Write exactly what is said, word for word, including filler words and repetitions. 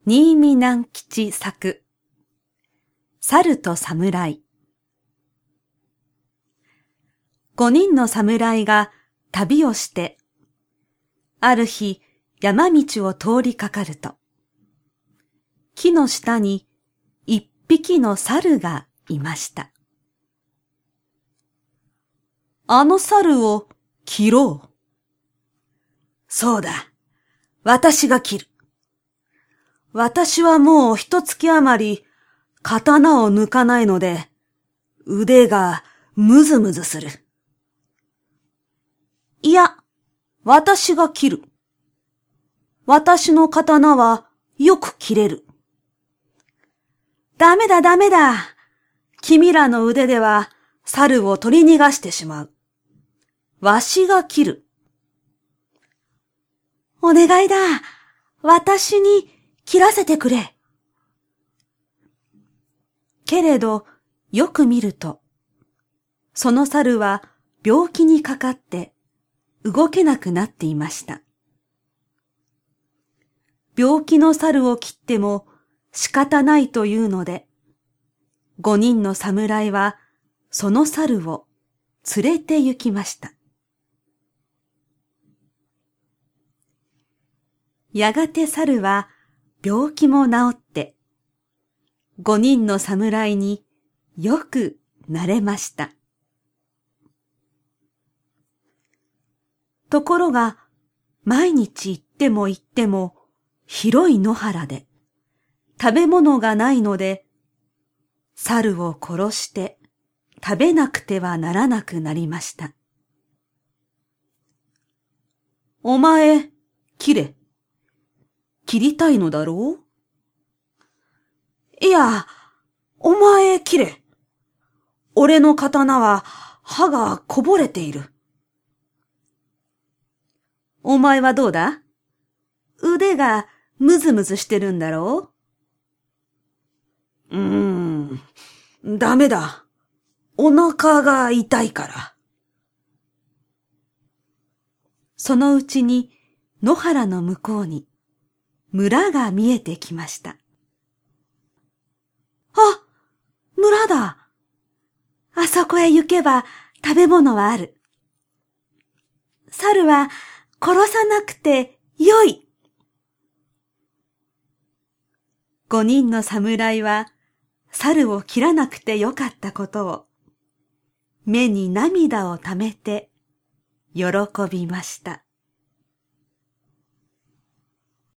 新見南吉作、猿と侍。五人の侍が旅をして、ある日山道を通りかかると、木の下に一匹の猿がいました。あの猿を切ろう。 そうだ、私が切る。私はもう一月余り刀を抜かないので、腕がむずむずする。いや、私が切る。私の刀はよく切れる。ダメだダメだ。君らの腕では猿を取り逃がしてしまう。わしが切る。お願いだ。私に切らせてくれ。けれど、よく見ると、その猿は病気にかかって動けなくなっていました。病気の猿を切っても仕方ないというので、五人の侍はその猿を連れて行きました。やがて猿は病気も治って、五人の侍によくなれました。ところが、毎日行っても行っても広い野原で食べ物がないので、猿を殺して食べなくてはならなくなりました。お前、切れ。切りたいのだろう？いや、お前切れ。俺の刀は刃がこぼれている。お前はどうだ？腕がむずむずしてるんだろう？うーん、ダメだ。お腹が痛いから。そのうちに野原の向こうに村が見えてきました。あ、村だ。あそこへ行けば食べ物はある。猿は殺さなくてよい。五人の侍は猿を切らなくてよかったことを目に涙をためて喜びました。